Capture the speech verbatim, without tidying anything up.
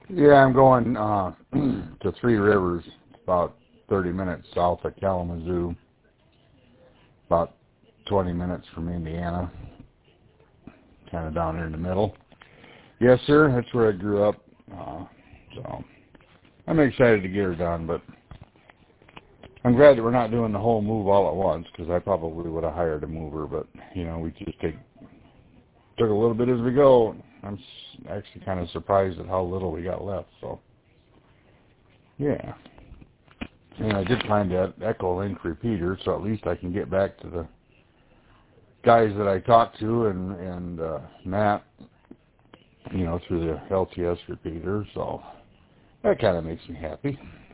Yeah, I'm going uh, to Three Rivers, about thirty minutes south of Kalamazoo, about twenty minutes from Indiana, kind of down there in the middle. Yes, sir, that's where I grew up. Uh, so I'm excited to get her done, but I'm glad that we're not doing the whole move all at once, because I probably would have hired a mover, but, you know, we just take took a little bit as we go. I'm actually kind of surprised at how little we got left, so, yeah. And I did find that Echolink repeater, so at least I can get back to the guys that I talked to and, and uh, Matt, you know, through the L T S repeater, so that kind of makes me happy.